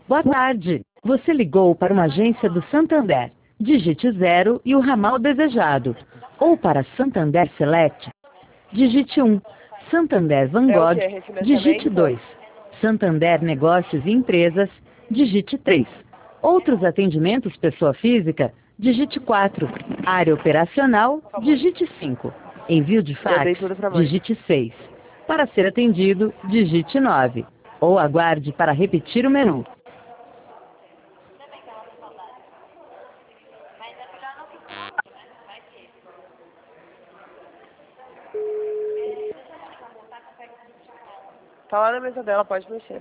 Boa tarde. Você ligou para uma agência do Santander. Digite 0 e o ramal desejado. Ou para Santander Select. Digite 1. Santander Van É o Gogh. quê? Refinanciamento? Digite 2. Santander Negócios e Empresas. Digite 3. Outros atendimentos pessoa física. Digite 4. Área operacional. Digite 5. Envio de Eu dei fax. tudo pra mãe. Digite 6. Para ser atendido, digite 9. Ou aguarde para repetir o menu. Tá lá na mesa dela, pode mexer.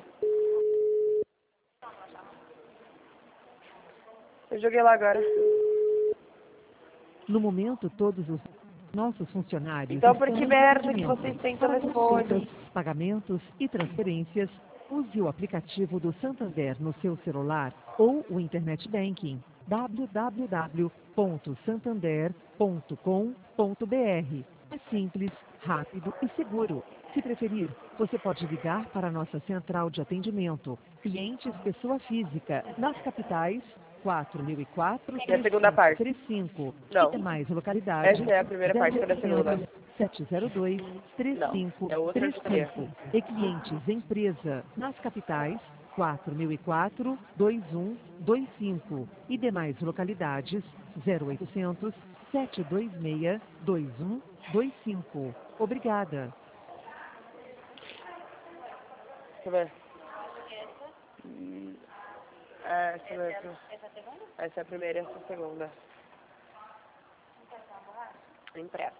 Eu joguei lá agora. No momento, todos os nossos funcionários Então por estão que em merda que atendimento. vocês têm Para consultas, telefone? pagamentos e transferências, use o aplicativo do Santander no seu celular ou o Internet Banking www.santander.com.br. É simples, rápido e seguro. Se preferir, você pode ligar para a nossa central de atendimento, clientes pessoa física, nas capitais 4004 E a segunda parte? 3535 Não. e demais localidades Essa é a primeira parte, cadê a segunda? 702 Não. É outra de quê? 3535 e clientes empresa nas capitais 4004 2125 e demais localidades 0800 726 2125. Obrigada. Deixa eu ver. Essa é a segunda? Essa é a primeira e essa é a segunda. Empresto.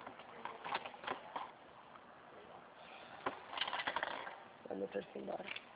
Vai meu terço embora.